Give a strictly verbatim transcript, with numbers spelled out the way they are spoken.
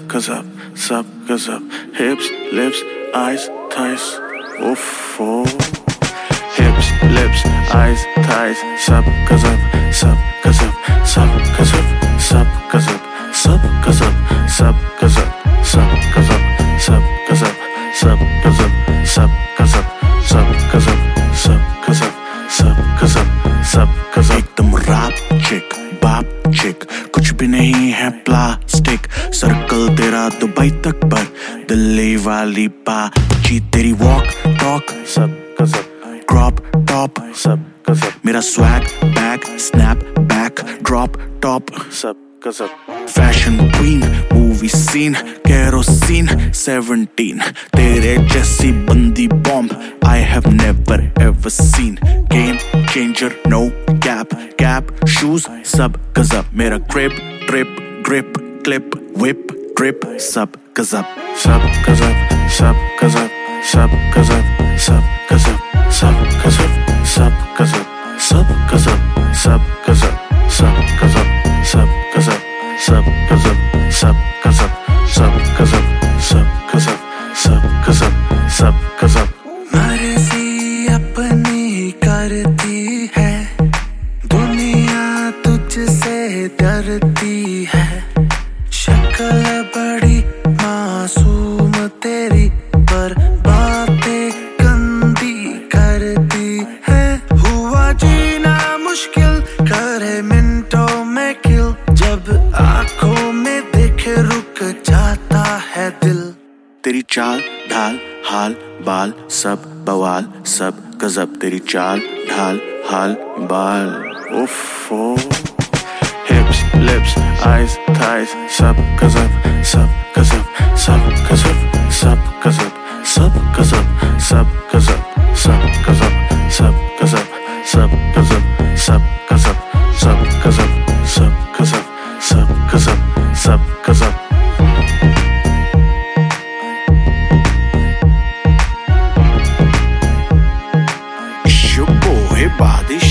gazab, sab gazab. Hips, lips, eyes, thighs. Uff, oh. Hips, lips, eyes, thighs. Sab gazab, sab gazab, sab gazab, sab gazab, sab gazab, sab gazab, sab gazab, sab gazab, sab gazab, sab gazab, sab gazab, sab gazab, sab gazab, sab gazab. एकदम rap chick, बाप चिक, कुछ भी नहीं है plastic. Circle तेरा Dubai तक पर, दिल्ली वाली बाजी तेरी वॉक टॉक सब गजब. क्रॉप टॉप सब गजब. मेरा swag bag snap back drop top सब गजब. Fashion queen movie scene kerosene seventeen. तेरे जैसी बंदी bomb I have never ever seen. Game changer no cap cap shoes सब गजब. मेरा grip drip grip clip whip drip सब गजब. सब गजब सब गजब सब गजब सब गजब सब गजब सब गजब सब गजब सब गजब सब गजब सब गजब सब गजब सब गजब सब गजब सब गजब सब गजब सब गजब. मर्जी अपनी करती है, दुनिया तुझसे डरती है. शक्ल बड़ी मासूम तेरी, पर बातें गंदी करती है. हुआ जीना मुश्किल करे मिनटों में किल, जब आंखों में देखे रुक जाता है दिल. तेरी चाल ढाल हाल बाल सब बवाल सब गजब. तेरी चाल ढाल हाल बाल उफ़ो. हिप्स लिप्स आइज थाइज सब गजब सब गजब सब गजब सब गजब सब गजब सब गजब सब गजब सब गजब सब गजब सब गजब सब गजब सब गजब सब गजब सब गजब. Body